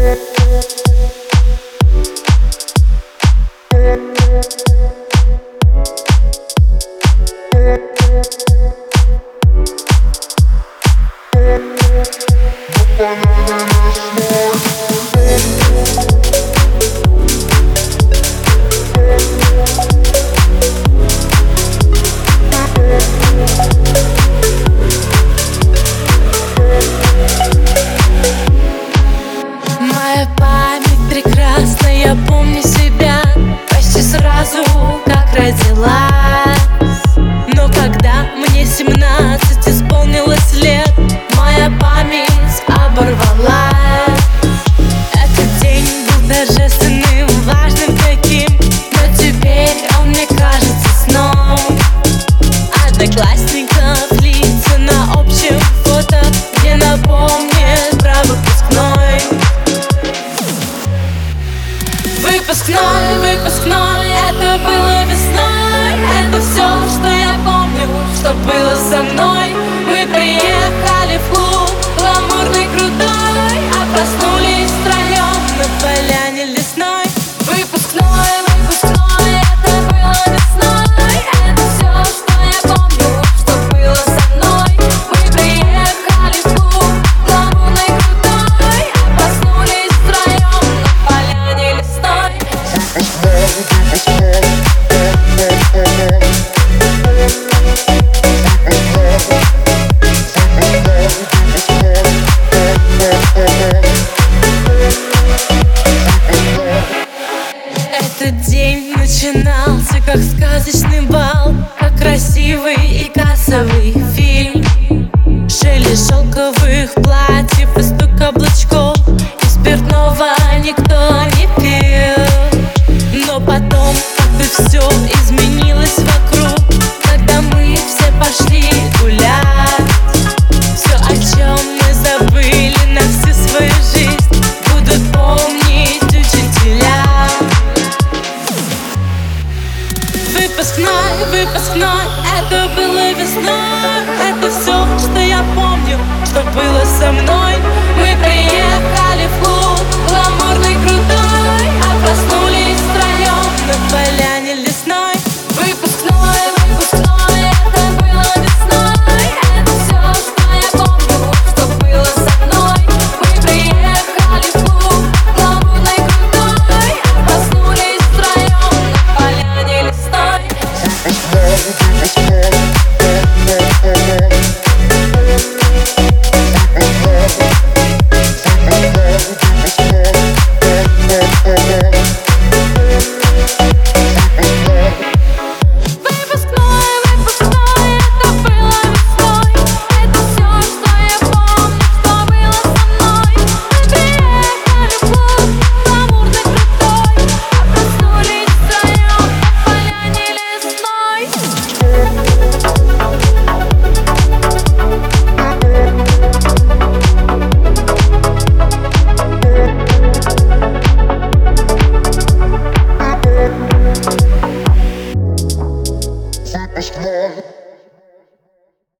Моя память прекрасна, я помню себя почти сразу, как родилась. Но когда мне 17 исполнилось лет, моя память оборвалась. Этот день был торжественным, важным таким, но теперь он мне кажется сном. Одноклассников лица на общем фото мне напомнит про выпускной. Выпускной, это было весной. Это все, что я помню, что было со мной.